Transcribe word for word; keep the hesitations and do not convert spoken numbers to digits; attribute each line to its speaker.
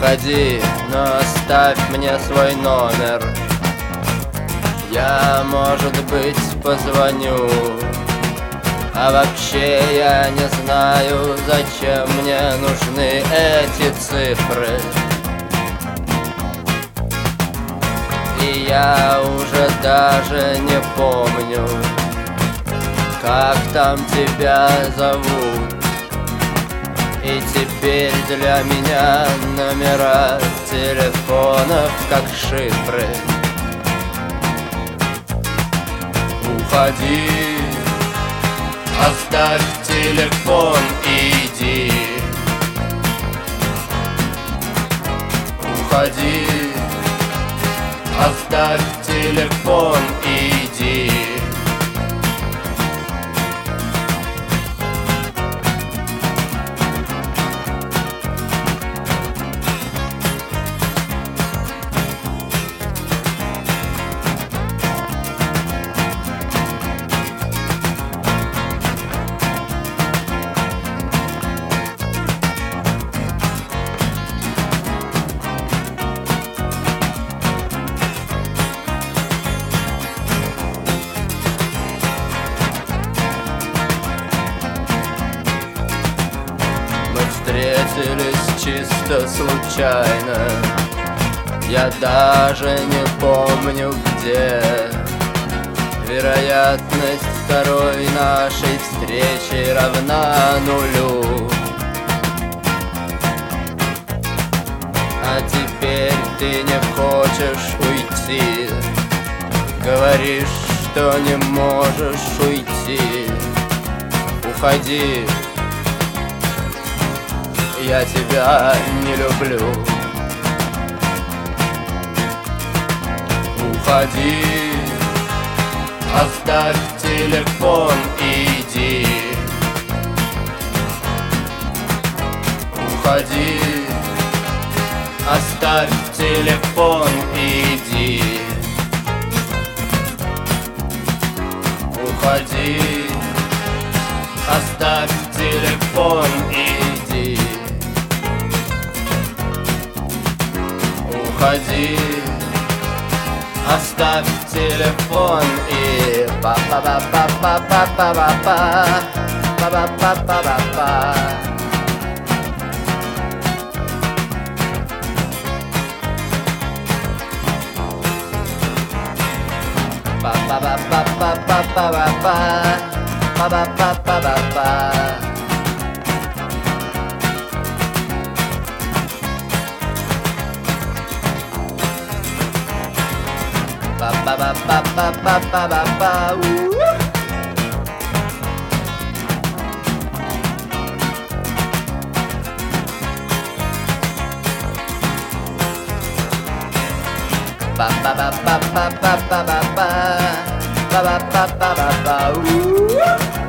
Speaker 1: Уходи, но оставь мне свой номер. Я, может быть, позвоню. А вообще я не знаю, зачем мне нужны эти цифры. И я уже даже не помню, как там тебя зовут. И теперь для меня номера телефонов как шифры. Уходи, оставь телефон и иди. Уходи, оставь телефон и иди. Встретились чисто случайно. Я даже не помню где. Вероятность второй нашей встречи равна нулю. А теперь ты не хочешь уйти. Говоришь, что не можешь уйти. Уходи, я тебя не люблю. Уходи, оставь телефон и иди. Уходи, оставь телефон и иди. Уходи, оставь телефон и иди. Уходи, оставь телефон и па па па па па па па па па па па па па па. Па па па па па па па па па па па па па па. Ba ba ba ba ba ba ba ba ba. Ba ba ba ba ba ba ba ba ba ba ba ba ba ba ba.